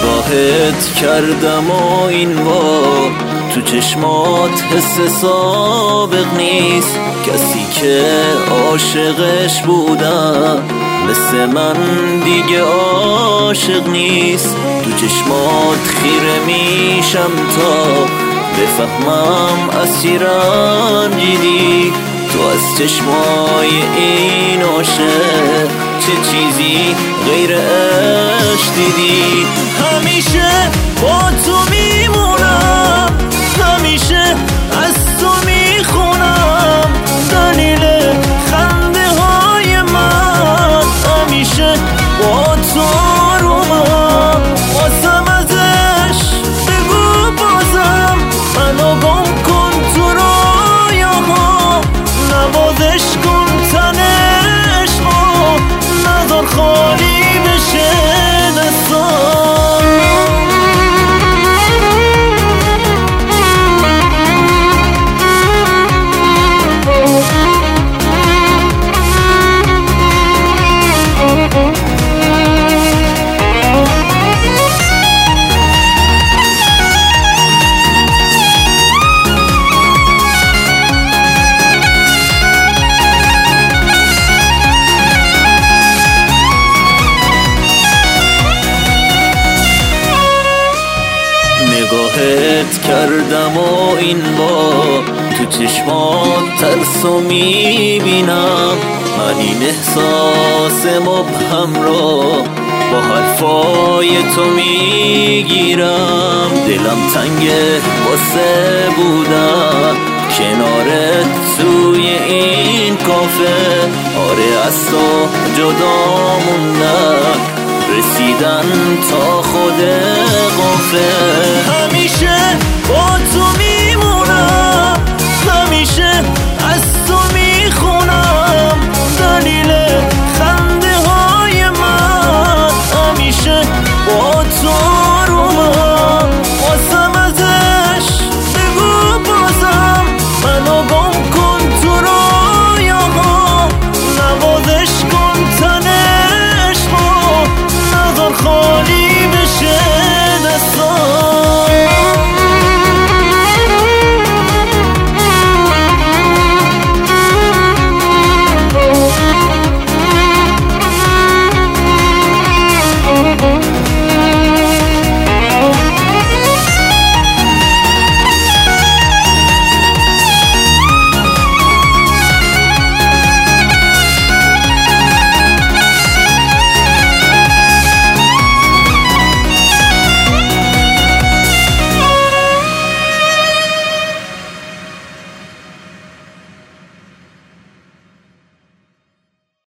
نگاهت کردم و این بار تو چشمات حس سابق نیست. کسی که عاشقش بودم مثل من دیگه عاشق نیست. تو چشمات خیره میشم تا بفهمم اسیر رنجیدی. تو از چشمای این عاشق چه چیزی غیر عشق دیدی؟ همیشه با تو میمونم، همیشه از تو میخونم دلیل خنده های من. همیشه با تو آرومم، بازم ازش بگو بازم منو گم کن تو رویاها. نوازش کن تنش ما، نذار خالی بشه دستان. نگاهت کردم و این بار تو چشمات ترسو میبینم. من این احساس مبهم رو با حرفای تو میگیرم. دلم تنگه واسه بودم کنارت توی این کافه. آره از تو جدا موندم، رسیدن تا خود قافه. همیشه با تو میمونم، همیشه